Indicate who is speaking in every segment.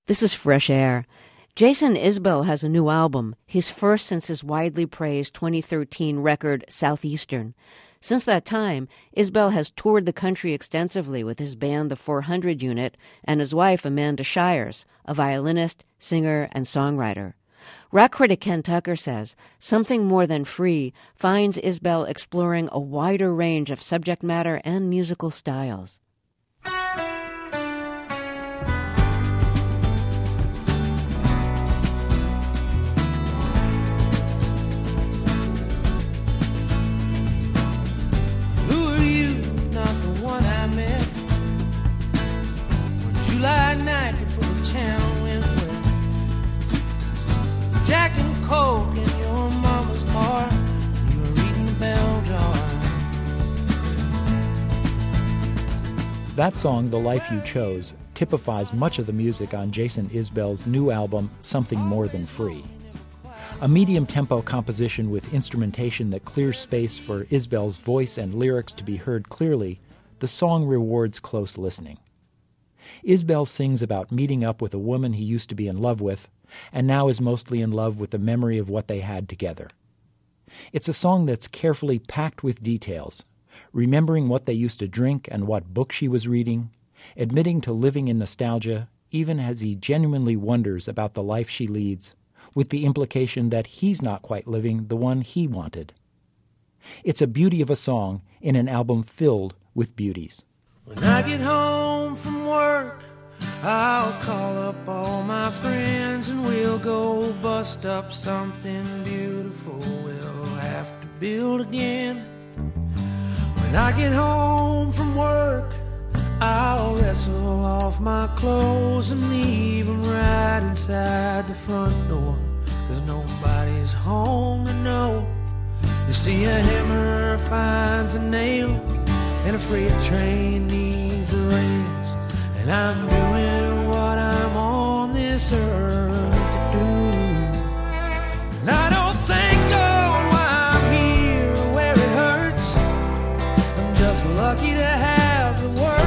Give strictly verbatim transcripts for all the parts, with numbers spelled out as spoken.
Speaker 1: This is Fresh Air. Jason Isbell has a new album, his first since his widely praised twenty thirteen record, Southeastern. Since that time, Isbell has toured the country extensively with his band The four hundred Unit and his wife Amanda Shires, a violinist, singer, and songwriter. Rock critic Ken Tucker says Something More Than Free finds Isbell exploring a wider range of subject matter and musical styles.
Speaker 2: July night before the town went wet. Jack and Coke in your mama's car. You were reading the bell jar.
Speaker 3: That song, The Life You Chose, typifies much of the music on Jason Isbell's new album, Something More Than Free. A medium-tempo composition with instrumentation that clears space for Isbell's voice and lyrics to be heard clearly, the song rewards close listening. Isbell sings about meeting up with a woman he used to be in love with, and now is mostly in love with the memory of what they had together. It's a song that's carefully packed with details, remembering what they used to drink and what book she was reading, admitting to living in nostalgia, even as he genuinely wonders about the life she leads, with the implication that he's not quite living the one he wanted. It's a beauty of a song in an album filled with beauties.
Speaker 2: When I get home from work, I'll call up all my friends and we'll go bust up something beautiful we'll have to build again. When I get home from work, I'll wrestle off my clothes and leave them right inside the front door, 'cause nobody's home to know. You see, a hammer finds a nail and a freight train needs a race, and I'm doing what I'm on this earth to do. And I don't thank God why I'm here where it hurts. I'm just lucky to have the work.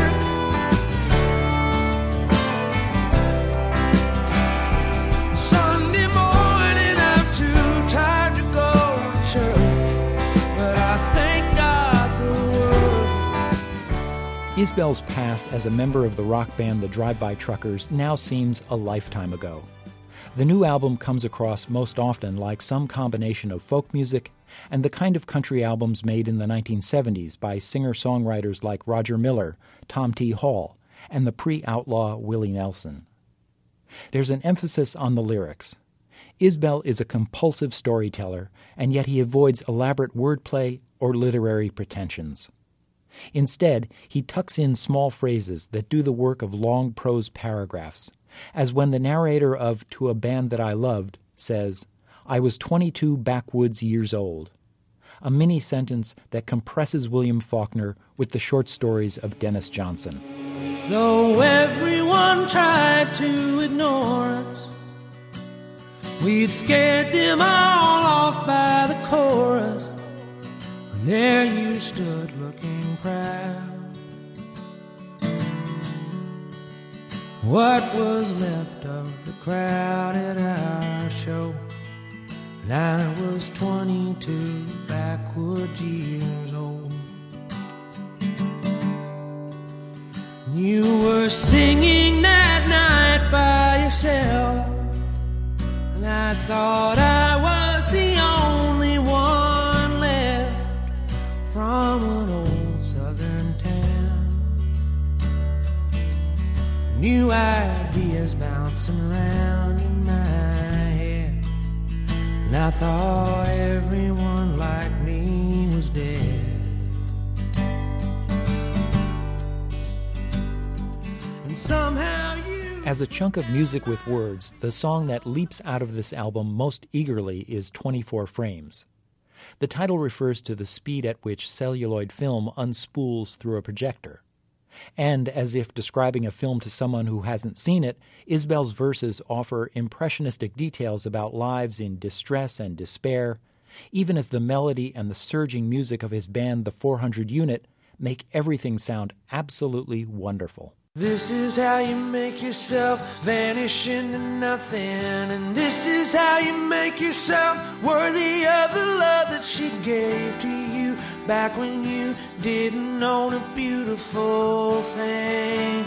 Speaker 2: Sunday morning I'm too tired to go to church, but I thank God for the word.
Speaker 3: Isbell's past as a member of the rock band the Drive-By Truckers now seems a lifetime ago. The new album comes across most often like some combination of folk music and the kind of country albums made in the nineteen seventies by singer-songwriters like Roger Miller, Tom T. Hall, and the pre-outlaw Willie Nelson. There's an emphasis on the lyrics. Isbell is a compulsive storyteller, and yet he avoids elaborate wordplay or literary pretensions. Instead, he tucks in small phrases that do the work of long prose paragraphs, as when the narrator of To a Band That I Loved says, "I was twenty-two backwoods years old," a mini-sentence that compresses William Faulkner with the short stories of Dennis Johnson.
Speaker 2: Though everyone tried to ignore us, we'd scared them all off by the chorus. And there you stood looking proud. What was left of the crowd at our show? And I was twenty-two backwoods years old. You were singing that night by yourself, and I thought I was the only one left from an old southern town. New ideas bouncing around in my head, and I thought everyone like me was dead. And somehow you...
Speaker 3: As a chunk of music with words, the song that leaps out of this album most eagerly is twenty-four frames. The title refers to the speed at which celluloid film unspools through a projector. And, as if describing a film to someone who hasn't seen it, Isbell's verses offer impressionistic details about lives in distress and despair, even as the melody and the surging music of his band, the four hundred Unit, make everything sound absolutely wonderful.
Speaker 2: This is how you make yourself vanish into nothing. And this is how you make yourself worthy of the love that she gave to you back when you didn't own a beautiful thing.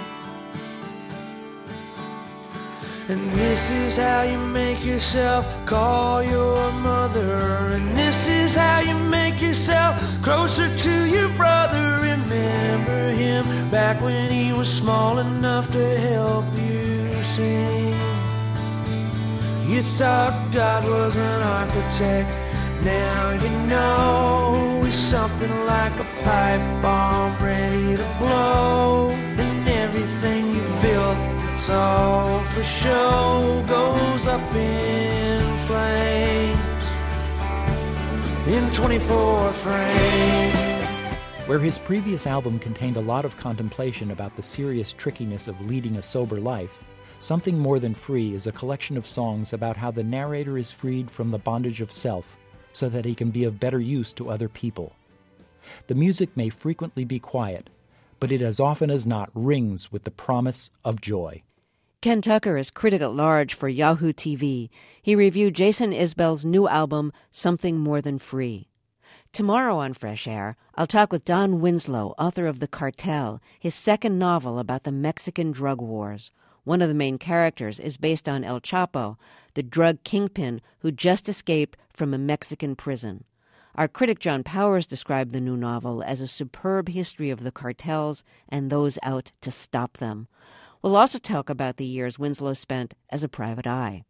Speaker 2: And this is how you make yourself call your mother. And this is how you make yourself closer to your brother. Remember him back when he was small enough to help you sing. You thought God was an architect. Now you know he's something like a pipe bomb ready to blow. And everything you built, it's all for show, goes up in flames in twenty-four frames.
Speaker 3: Where his previous album contained a lot of contemplation about the serious trickiness of leading a sober life, Something More Than Free is a collection of songs about how the narrator is freed from the bondage of self so that he can be of better use to other people. The music may frequently be quiet, but it as often as not rings with the promise of joy.
Speaker 1: Ken Tucker is critic at large for Yahoo T V. He reviewed Jason Isbell's new album, Something More Than Free. Tomorrow on Fresh Air, I'll talk with Don Winslow, author of The Cartel, his second novel about the Mexican drug wars. One of the main characters is based on El Chapo, the drug kingpin who just escaped from a Mexican prison. Our critic John Powers described the new novel as a superb history of the cartels and those out to stop them. We'll also talk about the years Winslow spent as a private eye.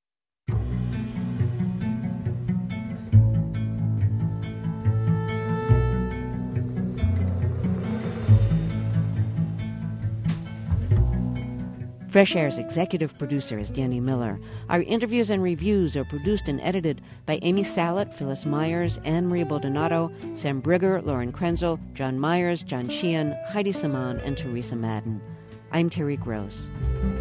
Speaker 1: Fresh Air's executive producer is Danny Miller. Our interviews and reviews are produced and edited by Amy Salet, Phyllis Myers, Anne Marie Baldonado, Sam Brigger, Lauren Krenzel, John Myers, John Sheehan, Heidi Saman, and Teresa Madden. I'm Terry Gross.